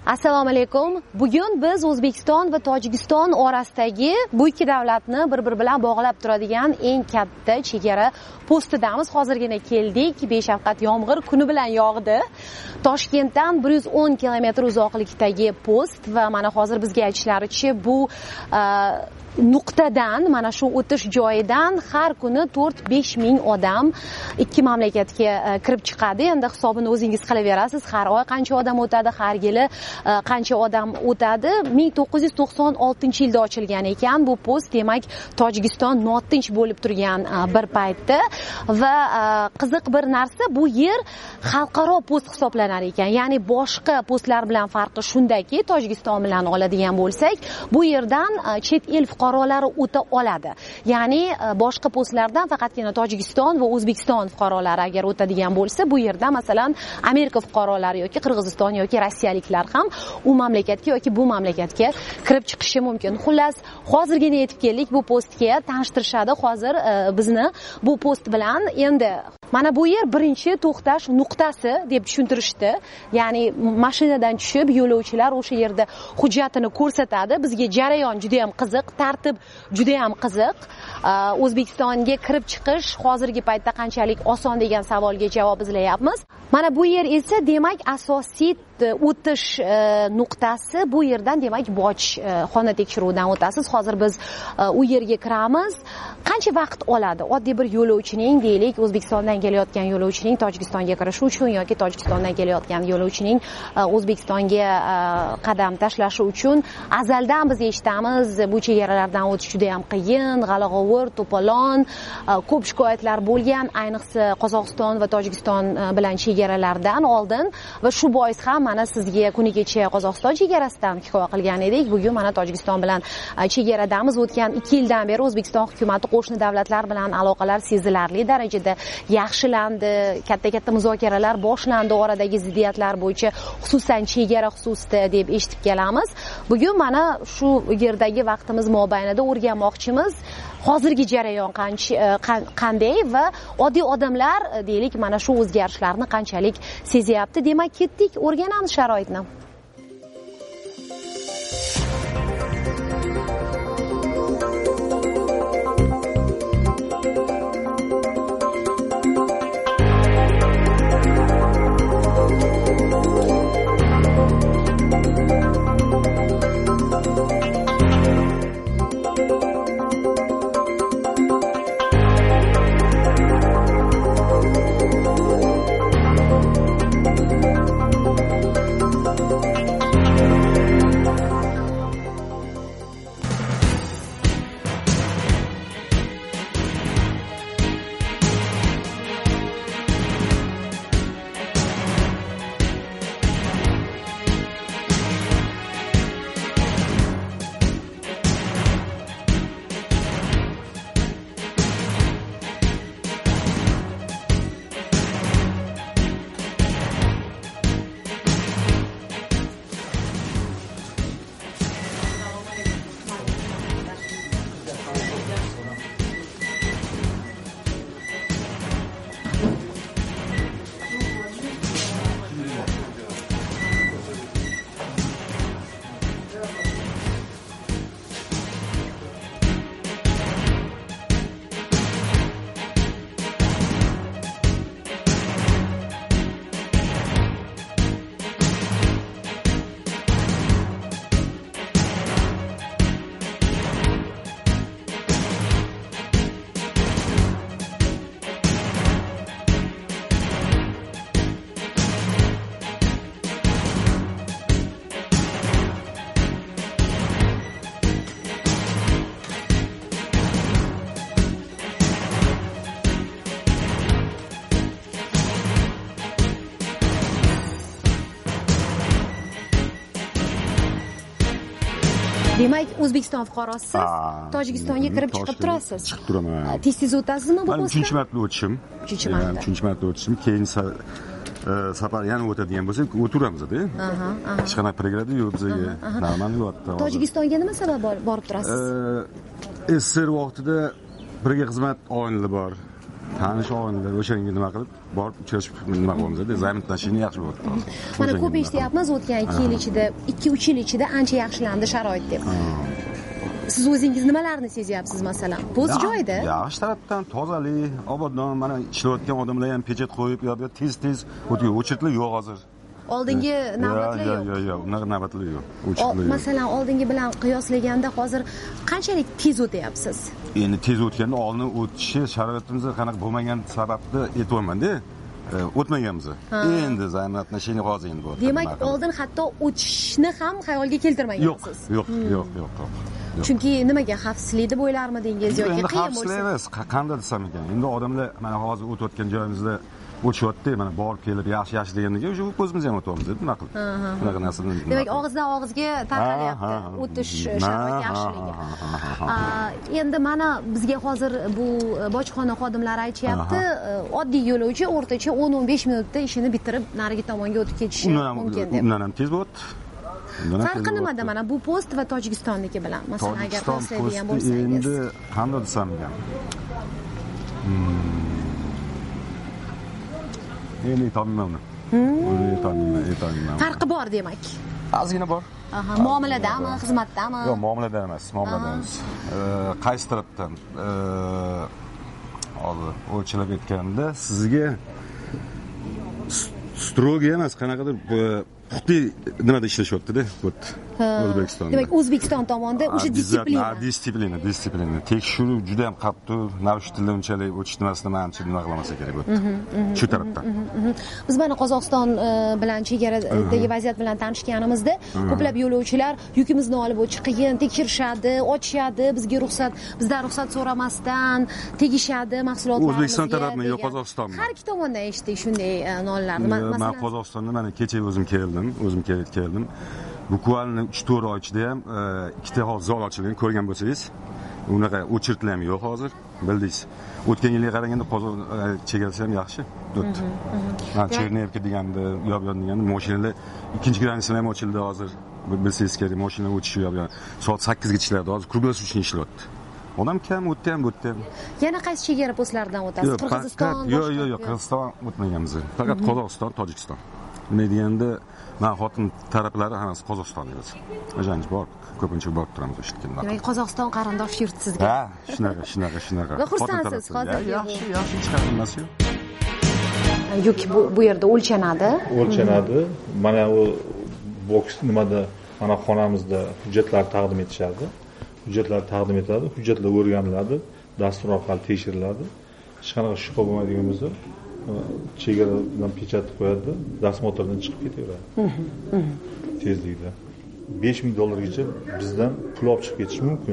Assalomu alaykum. Bugun biz O'zbekiston va Tojikiston orasidagi bu ikki davlatni bir-biri bilan bog'lab turadigan eng katta chegara postidamiz. Hozirgina keldik. Beshafqat yomg'ir kuni bilan yog'di. Toshkentdan 110 kilometr uzoqlikdagi post va mana hozir bizga aytishlaricha bu nuqtadan, mana shu o'tish joyidan har kuni 4-5 ming odam ikki mamlakatga kirib chiqadi. Endi hisobini o'zingiz qilaverasiz. Har oy qancha odam o'tadi, har yili qancha odam o'tadi. 1996-yilda ochilgan ekan bu post. Demak, Tojikiston notinch bo'lib turgan bir paytda va qiziq bir narsa, bu yer xalqaro post hisoblanar ekan. Ya'ni boshqa postlar bilan farqi shundaki, Tojikiston bilan oladigan bo'lsak, bu yerdan chet el fuqarolari o'ta oladi. Ya'ni boshqa postlardan faqatgina Tojikiston va O'zbekiston fuqarolari agar o'tadigan bo'lsa, bu yerda masalan Amerika fuqarolari yoki Qirg'iziston yoki rossiyaliklar ham u mamlakatga yoki bu mamlakatga kirib chiqishi mumkin. Xullas, hozirgina yetib keldik bu postga, tanishtirishadi hozir bizni bu post bilan. Endi mana bu yer birinchi to'xtash nuqtasi deb tushuntirishdi. Ya'ni mashinadan tushib yo'lovchilar o'sha yerda hujjatini ko'rsatadi. Bizga jarayon juda ham qiziq, tartib juda ham qiziq. O'zbekistonga kirib chiqish hozirgi paytda qanchalik oson degan savolga javob izlayapmiz. Mana bu yer esa demak asosiy o'tish nuqtasi. Bu yerdan demak bojxona tekshiruvidan o'tasiz. Hozir biz u yerga kiramiz. Qancha vaqt oladi oddiy bir yo'lovchining, deylik, O'zbekistondan kelayotgan yo'lovchining Tojikistonga kirishi uchun yoki Tojikistondan kelayotgan yo'lovchining O'zbekistonga qadam tashlashi uchun? Azaldan biz eshitamiz, bu chegaralardan o'tish juda ham qiyin, g'ala-g'ovur, to'polon, ko'p shikoyatlar bo'lgan, ayniqsa Qozog'iston va Tojikiston bilan chegaralardan oldin va shu bois ham mana sizga kuni kecha Qozog'iston chegarasidan hikoya qilgan edik. Bugun mana Tojikiston bilan chegaradamiz. O'tgan 2 yildan beri O'zbekiston hukumatı qo'shni davlatlar bilan aloqalar sezilarli darajada yaxshilandi. Katta-katta muzokaralar boshlandi oradagi ziddiyatlar bo'yicha, xususan chegara xususida deb eshitib kelamiz. Bugun mana shu yerdagi vaqtimiz mobaynida o'rganmoqchimiz hozirgi jarayon qanday va oddiy odamlar deylik mana shu o'zgarishlarni qanchalik sezyapti. Demak, ketdik, o'rganamiz sharoitni. Demak, O'zbekiston fuqarosisiz, Tojikistonga kirib chiqib turasiz. Chiqib turaman. Tez o'tasizmi bu postda? 3-chi marta o'tishim. 3-chi marta o'tishim. Keyin safar yana o'tadigan bo'lsak, o'tiramiz-da. Hech qanaqa pregrada yo'q bizga. Normal yo'qdi. Tojikistonga nima sabab borib turasiz? SSR vaqtida birga xizmat oyinli bor. tanish og'inlar o'shanga nima qilib borib uchrashib nima qilamiz-da, zaminlashishni yaxshi bo'lyapti hozir. Mana ko'p eshityapmiz, o'tgan 2 yil ichida, 2-3 yil ichida ancha yaxshilandi sharoit deb. Siz o'zingiz nimalarni sezyapsiz masalan? Po'st joyida? Yaxshi tarafdan tozalik, obodon, mana ishlayotgan odamlar ham pechet qo'yib, yo'q, tez o'chirtlar yo'q hozir. Oldingi navbatlar yo'q. Yo'q, unaqa navbatlar yo'q. Masalan, oldingi bilan qiyoslaganda hozir qanchalik tez o'tyapsiz? Endi tez o'tganda oldin o'tishi sharoitimiz qanaqa bo'lmagan sababni aytmayman-da. O'tmaganmiz. Endi zaminlashishni hozir endi bo'ldi. Demak, oldin hatto o'tishni ham xayolga keltirmagansiz. Yo'q. Chunki nimaga xavfsizlik deb o'ylarmidingiz yoki qiyin bo'lsa? Xavfsizlik emas, qanday desam ekan. Endi odamlar mana hozir o'tayotgan joyimizda o'tishyapti, mana borib kelib yaxshi degandan keyin o'sha o'zimiz ham o'tyapmiz, nima qilib. Bunaqa narsadan. Demak, og'izdan og'izga tarqalyapti o'tish sharoit yaxshiligi. Endi mana bizga hozir bu bojxona xodimlari aytishyapti, oddiy yo'lovchi o'rtacha 10-15 minutda ishini bitirib narigi tomonga o'tib ketishi mumkin deb. Undan ham tez bo'ldi. Farqi nimada mana bu post va Tojikistonniki bilan? Masalan, agar qiyoslaydigan bo'lsangiz. Endi qanday desam ekan. Endi aytolmayman. Farqi bor demak. Ozgina bor. Muomaladami, xizmatdami? Yo'q, muomalada emas, muomalada emas. Qaysi tarafdan? Hozir o'lchalab aytganda sizga strogiy emas, qanaqadir huquqiy nimada ishlashyapti-da, O'zbekistonda. Demak, O'zbekiston tomonidan o'sha disiplina. Tekshiruv juda ham qattiq, navshitlar unchalik o'tish nimasini menimcha nima qilmasa kerak bo'ldi. Shu tarafdan. Biz mana Qozog'iston bilan chegaradagi vaziyat bilan tanishganimizda, ko'plab yo'lovchilar yukimizni olib o'tish qiyin, tekshirishadi, ochishadi, bizdan ruxsat so'ramasdan tegishadi mahsulotlarimizga. O'zbekiston tarafimi yo Qozog'istonmi? Har ikki tomondan eshitdik shunday nollarni. Men Qozog'istonda mana kecha o'zim keldim. Bukvalni 3-4 oy ichida ham ikkita zal ochilgan, ko'rgan bo'lsangiz, unaqa o'chirtlar ham yo'q hozir, bildingiz. O'tgan yilga qaraganda Qozog'iston chegarasi ham yaxshi o'tdi. Mana Chernevka deganda, yo'q deganda mashinalar ikkinchi granitsani ham ochildi hozir. Bilsangiz kerak, mashina o'tishi yo'q. Soat 8 ga ishlaydi, hozir kruglashib uchun ishlayapti. Odam kam o'tdi ham. Yana qaysi chegara postlaridan o'tasiz? Qirg'iziston? Yo'q, Qirg'iziston o'tmaganmiz. Faqat Qozog'iston, Tojikiston. Nima deganda, men xotin taraflari hammasi Qozog'istonda o'zi. O'shancha bor, ko'pincha borib turamiz o'sha yerga. Demak, Qozog'iston qarindosh yurt sizga. Ha, shunaqa. Va xursandsiz hozir. Yaxshi chiqarilmas-ku. Yuk bu yerda o'lchanadi. Mana u boks nimada, mana xonamizda hujjatlar taqdim etishadi. Hujjatlar taqdim etiladi, hujjatlar o'rganiladi, dastur orqali tekshiriladi. Hech qanaqa shubha bo'lmaydigan bo'lsa, chegaradan pechatni qo'yadi, dosmotrdan chiqib ketaveradi. Tezlikda. $5000 bizdan pul olib chiqib ketish mumkin.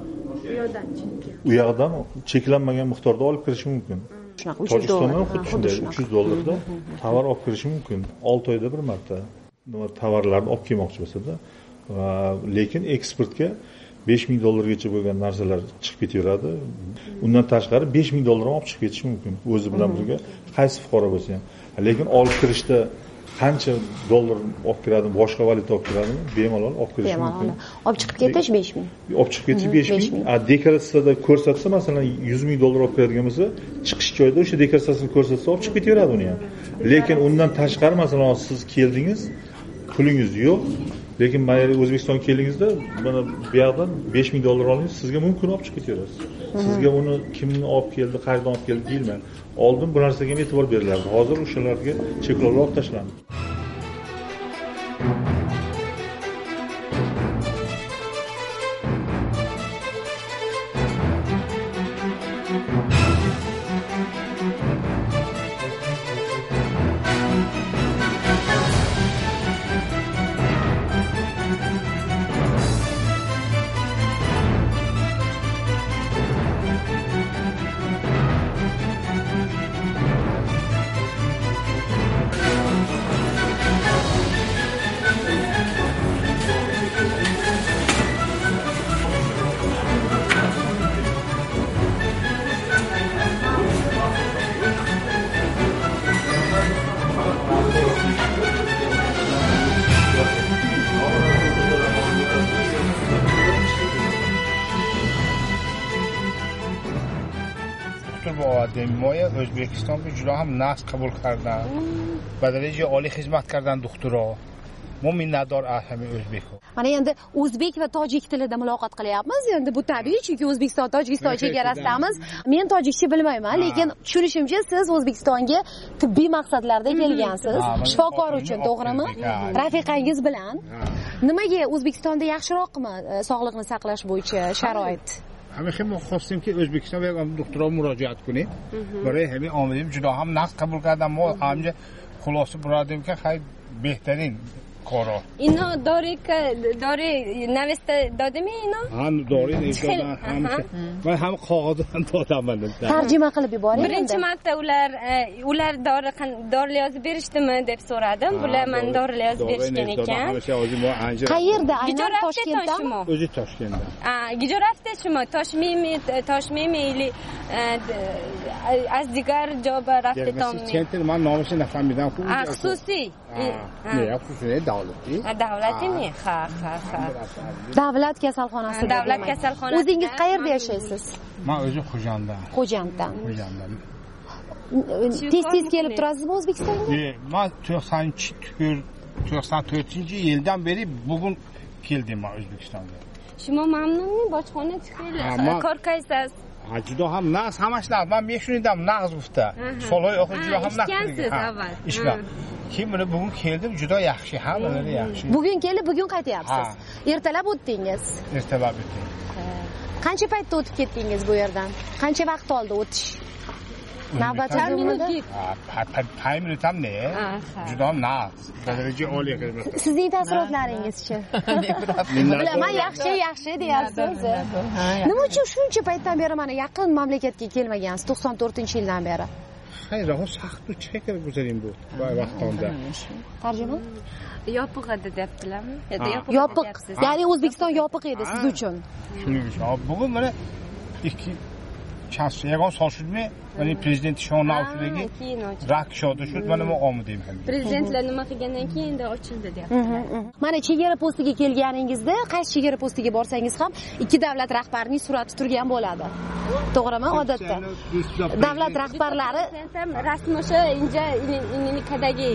U yoqdan cheklanmagan miqdorda olib kirish mumkin. Tojikistondan xuddi shunday $300 tovar olib kirish mumkin. 6 oyda bir marta tovarlarni olib kelmoqchi bo'lsa-da, lekin eksportga $5000 bo'lgan narsalar chiqib ketaveradi. Undan tashqari $5000 ham olib chiqib ketish mumkin. O'zi bilan birga qaysi fuqaro bo'lsa ham. Lekin olib kirishda qancha dollar olib kiradi, boshqa valyuta olib kiradimi? Bemalol olib kirish mumkin. Olib chiqib ketish 5000. Olib chiqib ketish 5000. Deklaratsiyada ko'rsatsa, masalan, $100,000 olib kiradigan bo'lsa, chiqish joyida o'sha deklaratsiyasini ko'rsatsa, olib chiqib ketaveradi uni ham. Lekin undan tashqari, masalan, siz keldingiz, pulingiz yo'q. Lekin mana O'zbekistonga keldingizda, mana bu yoqdan $5000 olingiz, sizga mumkin olib chiqib ketaverasiz. Sizga uni kimni olib keldi, qayerdan olib keldi deyilmaydi. Oldin bu narsaga ham e'tibor beriladi. Hozir o'shalarga cheklovlar olib tashlandi. دکتر با آدمای o'zbekiston به جدا هم نسل قبول کردن به درجه عالی خدمت کردن دکترها ما minnatdor همه o'zbeklar. Mana endi o'zbek va tojik tilida muloqot qilyapmiz. Endi bu tabiiy, chunki O'zbekiston Tojikiston chegarasidamiz. Men tojikcha bilmayman, lekin tushunishimcha siz O'zbekistonga tibbiy maqsadlarda kelgansiz. Shifokor uchun, to'g'rimi? Rafiqangiz bilan. Nimaga O'zbekistonda yaxshiroqmi sog'liqni saqlash bo'yicha sharoit? همیشه ما خواستیم که ازبکستان به دکترها مراجعت کنیم برای همین آمدیم جدا هم نقد قبول کردم ما همینجا خلاصه برادیم که خیلی بهترین کارا اینا داره نوشته دادمی اینا؟ هم داره نوشته دادن همیشه من هم کاغذ دادم من tarjima qilib yuboring. Birinchi marta ular dori yozib berishdimi deb so'radim. Bular men dori yozib berishgan ekan. Qayerda? Aynan Toshkentdami? o'zi Toshkentda. Где رفتشما تاشمیم или از دیگر جا رفتم چنتر من نامش نفهمیدم خوب خصوصی نه خصوصی دولتی نه Davlat kasalxonasida. Davlat kasalxonasida. O'zingiz qayerda yashaysiz? من o'zi Xo'janddan. Xo'janddan. Tez kelib turasizmi O'zbekistonga? من 94-yildan beri bugun keldim men O'zbekistonga. شما ممنونی bojxona خیلی کار کردید. juda ham naqz hamashlar men shunidam naqz gufta solay o'qib juda ham naqz ishlar keyin buni bugun keldim juda yaxshi hammalari yaxshi Bugun kelib bugun qaytyapsiz. Ertalab o'tdingiz. ertalab o'tdim Qancha paytda o'tib ketdingiz bu yerdan? Qancha vaqt oldi o'tish? Navbatlar minutda 5 minut ham ne juda ham naqz daraja oliy xizmat Sizning taassurotlaringizchi? Bilaman yaxshi deyapsiz. Nima uchun shuncha paytdan beri mana yaqin mamlakatga kelmagansiz 94-yildan beri? خیلی راه سخت و چه کار گذاریم بود با وقتاندا Tarjima? Yopiq edi debdilarmi? Yopiq. Ya'ni O'zbekiston yopiq edi siz uchun. shuning uchun bugun mana ikki yagon sol shudmi mana prezident shonavdagi rak shodi shud mana men omidim ham prezidentlar nima qilgandan keyin endi ochildi deyaptilar. Mana chegara postiga kelganingizda qaysi chegara postiga borsangiz ham ikki davlat rahbarining surati turgan bo'ladi. To'g'rimi odatda? Davlat rahbarlari rasmi o'sha inja inikadagi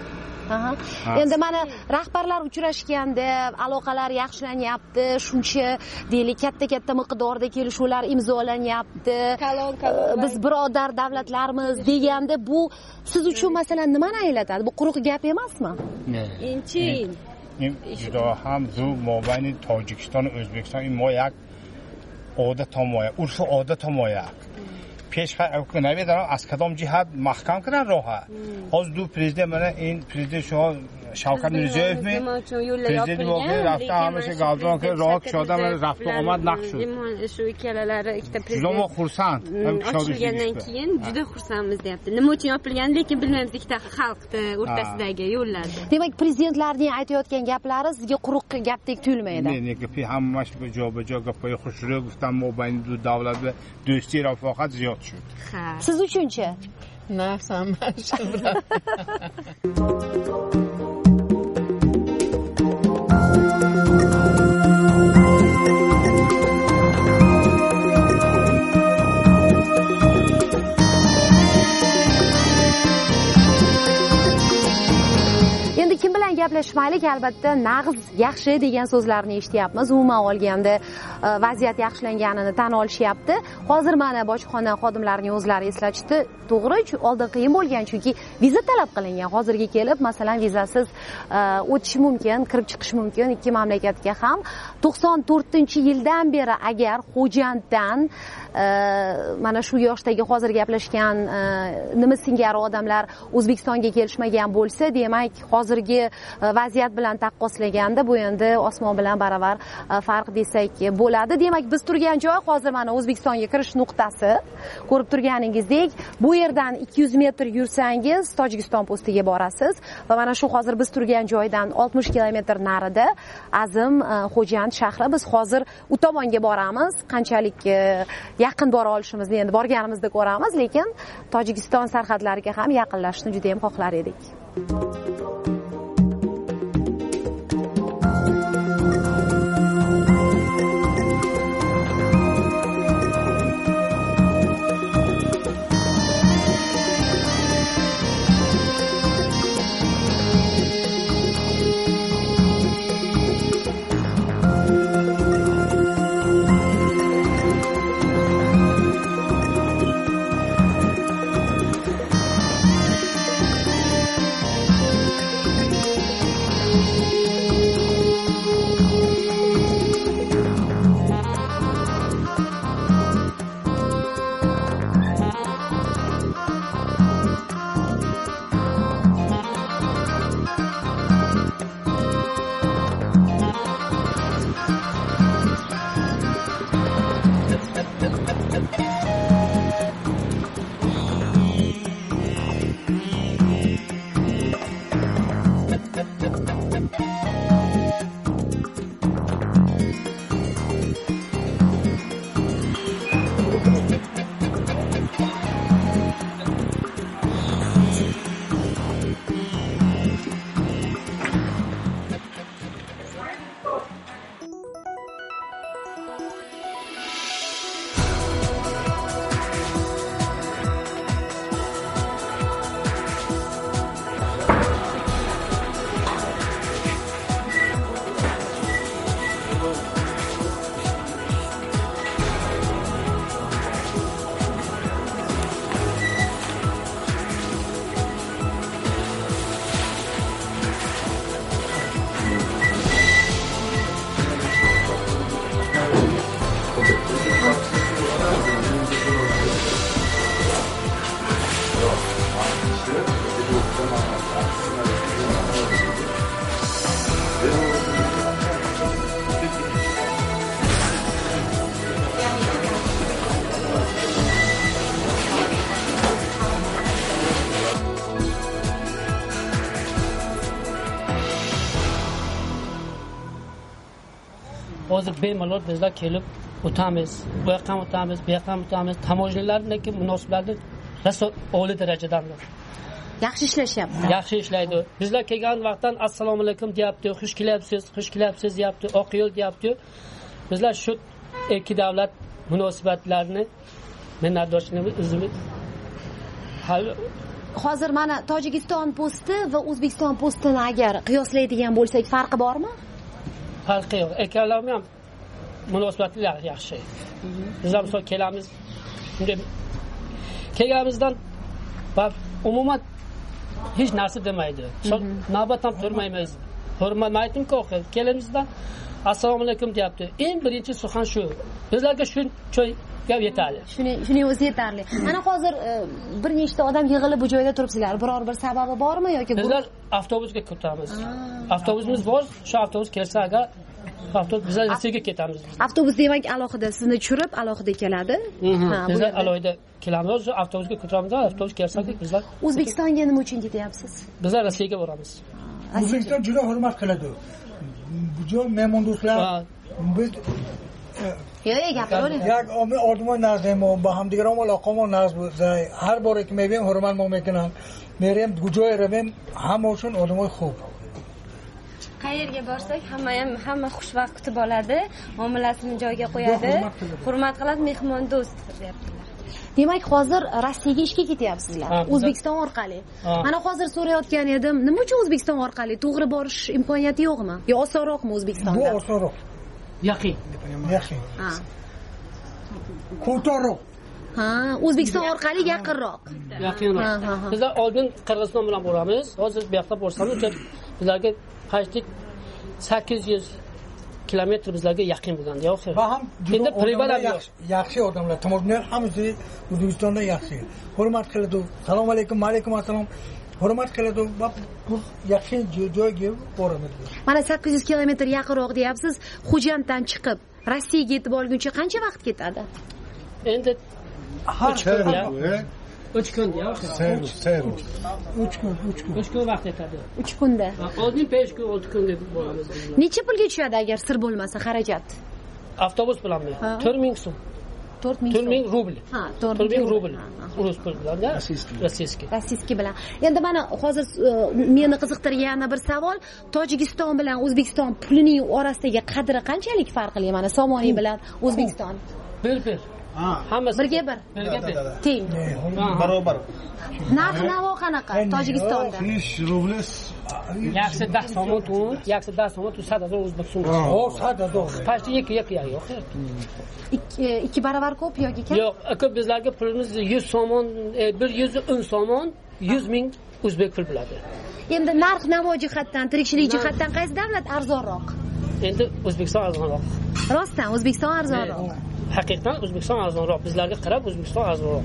Endi mana rahbarlar uchrashganda aloqalar yaxshilanyapti, shuncha deylik katta miqdorda kelishuvlar imzolanyapti. Biz birodar davlatlarmiz deganda bu siz uchun masalan nimani anglatadi? Bu quruq gap emasmi? Inchin. juda ham zu mobayni Tojikiston va O'zbekiston این ما یک عادت ما عرف عادت ما پیش نمیدونم از کدام جهت محکم کردن راه از دو پرزیدنت من این پرزیدنت شما شوکت میرزیف می پرزیدنت واقعا رفته همیشه گالدان که راه شده من رفت و آمد نقش شد shu ikkalalari ikkita juda prezident xursand ochilgandan keyin juda xursandmiz deyapti. Nima uchun yopilganini lekin bilmaymiz ikkita xalqni o'rtasidagi yo'llarda. Demak, prezidentlarning aytayotgan gaplari sizga quruq gapdek tuyulmaydi. نه گپی همش به جا گپای خوشرو گفتم ما بین دو دولت به دوستی رفاقت زیاد شد Siz uchunchi? Nafsam Endi kim bilan gaplashmaylik, albatta nag'iz yaxshi degan so'zlarni eshityapmiz. Umuman olganda vaziyat yaxshilanganini tan olishyapti. Hozir mana bojxona xodimlarining o'zlari eslatishdi. To'g'ri, oldin qiyin bo'lgan, chunki viza talab qilingan. Hozirga kelib, masalan, vizasiz o'tish mumkin, kirib chiqish mumkin ikki mamlakatga ham. 94-yildan beri agar Xo'janddan mana shu yoshdagi hozir gaplashgan nima singari odamlar O'zbekistonga kelishmagan bo'lsa, demak, hozirgi vaziyat bilan taqqoslaganda bu endi osmon bilan baravar farq desak bo'ladi. Demak, biz turgan joy hozir mana O'zbekistonga kirish nuqtasi. Ko'rib turganingizdek, bu yerdan 200 metr yursangiz Tojikiston postiga borasiz va mana shu hozir biz turgan joydan 60 kilometr narida Azim Xo'jand shahri. Biz hozir u tomonga boramiz. Qanchalik yaqin bora olishimizni endi borganimizda ko'ramiz, lekin Tojikiston sarhadlariga ham yaqinlashishni juda ham xohlar edik. hozir bemalol bizlar kelib o'tamiz, bu yoqqa o'tamiz, bu yoqqa o'tamiz. Tamojnilarniki munosabatli raso oliy darajadandir. Yaxshi ishlashyapti. Yaxshi ishlaydi. Bizlar kelgan vaqtdan assalomu alaykum deyapti, xush kelyapsiz deyapti, oq yo'l deyapti. Bizlar shu ikki davlat munosabatlarini minnatdorchiligimiz izimiz hozir mana Tojikiston posti va O'zbekiston postini agar qiyoslaydigan bo'lsak farqi bormi? Farqi yo'q. Ikkalami ham munosabatlar yaxshi. Bizlar misol kelamiz, kelganimizdan umuman hech narsa demaydi. Navbat ham turmaymiz. Hurmatmaydim-ku, kelimizdan assalomu alaykum deyapti. Eng birinchi suxan shu. Bizlarga shu gap yetarli. Shuning o'zi yetarli. Ana hozir bir nechta odam yig'ilib bu joyda turibsizlar. Biror bir sababi bormi yoki bizlar avtobusga ketamiz. Avtobusimiz bor. Shu avtobus kelsa agar avtobus bizlar Rossiyaga ketamiz. Avtobus demak alohida sizni tushirib, alohida keladi. Bizlar alohida kelamiz. Shu avtobusga ko'taramiz. Avtobus kelsa bizlar O'zbekistonga nima uchun ketyapsiz? Bizlar Rossiyaga boramiz. O'zbekiston juda hurmat qiladi. Bu joy mehmondo'stlar biz یک آدم نزدیم با هم دیگه هم علاقمون نزد هر باری که میبینیم حرمت ما میکنن میریم گوجای رویم همشون آدمای خوب qayerga borsak hamma xushvaqt kutib oladi, muomalasini joyiga qo'yadi, hurmat qiladi, mehmondo'st deyaptilar. Demak, hozir Rossiyaga ishga ketyapsizlar. O'zbekiston orqali. Mana hozir so'rayotgan edim, nima uchun O'zbekiston orqali? To'g'ri borish imkoniyati yo'qmi? Yo osonroqmi O'zbekistonda? Bu osonroq. Yaqin. Ko'taroq. O'zbekiston orqali yaqinroq. Yaqinroq. Bizlar oldin Qirg'iziston bilan boramiz. Hozir bu yoqda borsamiz, bizlarga qancha 800 kilometr bizlarga yaqin bo'lganda, oxir. Endi privat yaxshi odamlar, tomorqalar hammasi O'zbekistonda yaxshi. Hurmat qiladi. Assalomu alaykum, alaykum assalom. Hurmat qiladi va bu yaxshi joyga boramiz. Mana 800 kilometr yaqinroq deyapsiz. Xo'janddan chiqib Rossiyaga yetib olguncha qancha vaqt ketadi? Endi 3 kun ya. 3 kun vaqt ketadi. 3 kunda. Oldin 5 kun, 6 kun deb boramiz. Necha pulga tushadi agar sir bo'lmasa xarajat? Avtobus bilanmi? 4000 so'm. 4000 rubl. 4000 rubl. Rus pul bilan-da. Rossiyskiy bilan. Endi mana hozir meni qiziqtirgan bir savol, Tojikiston bilan O'zbekiston pulining orasidagi qadri qanchalik farqli? Mana Somoniy bilan O'zbekiston. Bir. Hammasi birga bir. Teng. Barobar. Narx-navo qanaqa Tojikistonda? 5 rubl. Yaxshi 10 somon tun, yaxshi 10 somon tun 100,000 o'zbek so'mi. 100,000. Pashti yo'q. 2 baravar ko'p yoki kam? Yo'q, ko'p bizlarga pulimiz 100 somon, 110 somon, 100,000 o'zbek pul bo'ladi. Endi narx-navo jihatdan, tirikchilik jihatdan qaysi davlat arzonroq? Endi O'zbekiston arzonroq. Rostdan O'zbekiston arzonroq. Haqiqatan O'zbekiston arzonroq. Bizlarga qarab O'zbekiston arzonroq.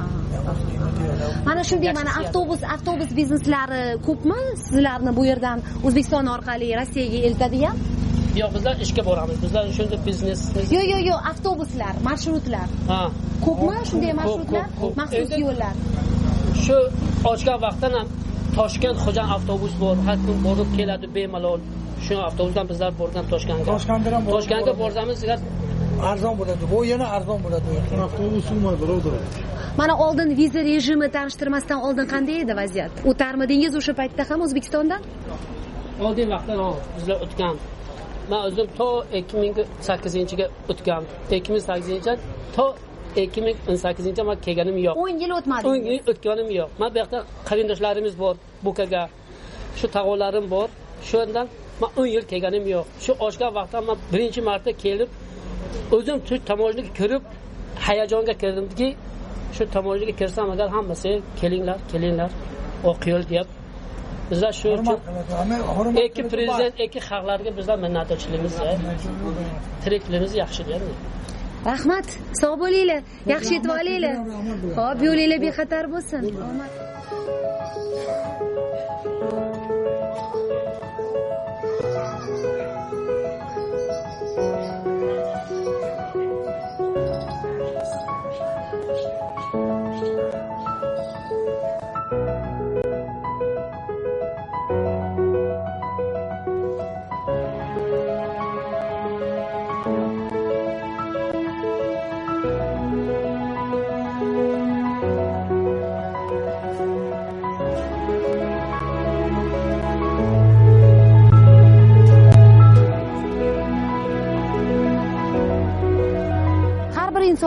Mana shunday mana avtobus bizneslari ko'pmi? Sizlarni bu yerdan O'zbekiston orqali Rossiyaga eltadigan? Yo'q, bizlar ishga boramiz. Bizlar shunday biznes. Yo'q, avtobuslar, marshrutlar. Ko'pmi shunday marshrutlar, maxsus yo'llar? Shu ochgan vaqtdan ham Toshkent Xo'jan avtobus bor. Har kun borib keladi bemalol. Shu avtobusdan bizlar borgan Toshkentga boramiz. Arzon bo'ladi. Bu yana arzon bo'ladi. Avtobusmi birodar? Mana oldin viza rejimi tanishtirmasdan oldin qanday edi vaziyat? O'tarmidingiz o'sha paytda ham O'zbekistondan? Oldin vaqtda bizlar o'tgan. Men o'zim to 2008-ga o'tgan. 2008-ga to 2018-ga men kelganim yo'q. 10 yil o'tmadi. 10 yil o'tganim yo'q. Men bu yoqda qarindoshlarimiz bor, Bukaga. Shu tog'olarim bor. Shundan men 10 yil kelganim yo'q. Shu ochgan vaqtda men birinchi marta kelib o'zim shu tamojniga kirib hayajonga kirdimki, shu tamojniga kirsam agar hammasi kelinglar, oq yo'l deb bizlar shu ikki prezident, ikki xalqlarga bizlar minnatdorchiligimiz, tirikligimiz yaxshi deyapman. Rahmat, sog' bo'linglar, yaxshi yetib olinglar. Xo'p, yo'linglar bexatar bo'lsin. Omad.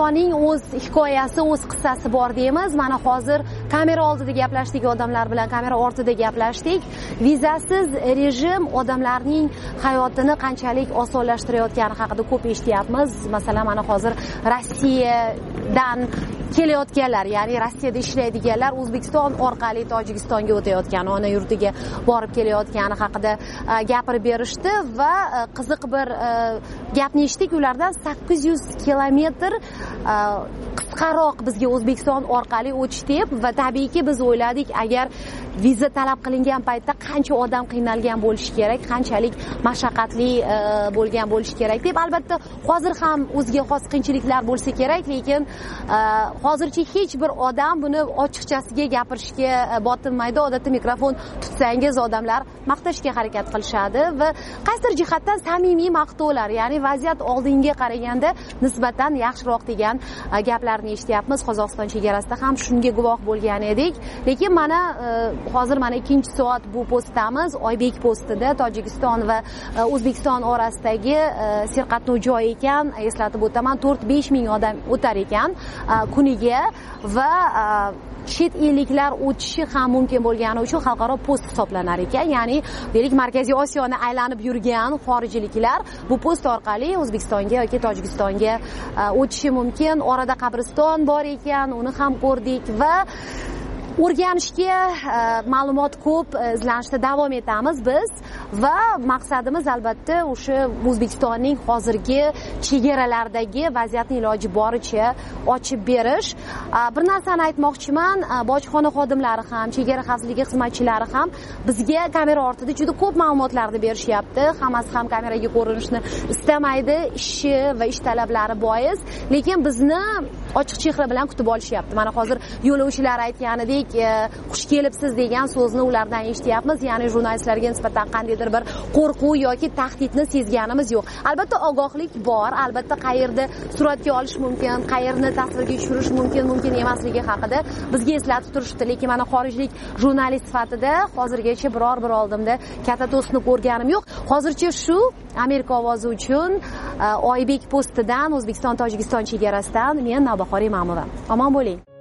o'zbekistonning o'z hikoyasi, o'z qissasi bor deymiz. Mana hozir kamera oldida gaplashdik, odamlar bilan kamera ortida gaplashdik. Vizasiz rejim odamlarning hayotini qanchalik osonlashtirayotgani haqida ko'p eshityapmiz. Masalan, mana hozir Rossiyadan kelayotganlar, ya'ni Rossiyada ishlaydiganlar O'zbekiston orqali Tojikistonga o'tayotgani, ona yurtiga borib kelayotgani haqida gapirib berishdi va qiziq bir gapni eshitdik. Ulardan 800 kilometr qisqaroq bizga O'zbekiston orqali o'tish deb, va tabiiyki biz o'yladik, agar viza talab qilingan paytda qancha odam qiynalgan bo'lishi kerak, qanchalik mashaqqatli bo'lgan bo'lishi kerak deb. Albatta hozir ham o'ziga xos qiyinchiliklar bo'lsa kerak, lekin hozircha hech bir odam buni ochiqchasiga gapirishga botinmaydi. Odatda mikrofon tutsangiz odamlar maqtashga harakat qilishadi va qaysidir jihatdan samimiy maqtovlar, ya'ni vaziyat oldinga qaraganda nisbatan yaxshiroq degan gaplarni eshityapmiz. Qozog'iston chegarasida ham shunga guvoh bo'lgan edik. Lekin mana hozir mana 2-soat bu postdamiz. Oybek postida Tojikiston va O'zbekiston orasidagi serqatnov joy ekan. Eslatib o'taman, 4-5 ming odam o'tar ekan kuniga va chet elliklar o'tishi ham mumkin bo'lgani uchun xalqaro post hisoblanar ekan. Ya'ni deylik Markaziy Osiyoni aylanib yurgan xorijliklar bu post orqali O'zbekistonga yoki Tojikistonga o'tishi mumkin. Orada qabriston bor ekan, uni ham ko'rdik va o'rganishga ma'lumot ko'p, izlanishda davom etamiz biz va maqsadimiz albatta o'sha O'zbekistonning hozirgi chegaralaridagi vaziyatni iloji boricha ochib berish. Bir narsani aytmoqchiman, bojxona xodimlari ham, chegara xavfsizligi xizmatchilari ham bizga kamera ortida juda ko'p ma'lumotlarni berishyapti. Hammasi ham kameraga ko'rinishni istamaydi, ishi va ish talablari bois, lekin bizni ochiq chehra bilan kutib olishyapti. Mana hozir yo'lovchilar aytganidek, xush kelibsiz degan so'zni ulardan eshityapmiz. Ya'ni jurnalistlarga nisbatan qandaydir bir qo'rquv yoki tahdidni sezganimiz yo'q. Albatta ogohlik bor, albatta qayerda suratga olish mumkin, qayerni tasvirga tushirish mumkin emasligi haqida bizga eslatib turishdi. Lekin mana xorijlik jurnalist sifatida hozirgacha biror bir oldimda katta to'sqinni ko'rganim yo'q. Hozircha shu Amerika ovozi uchun Oybek postidan, O'zbekiston Tojikiston chegarasidan men Navbahor Imamova. Omon bo'ling.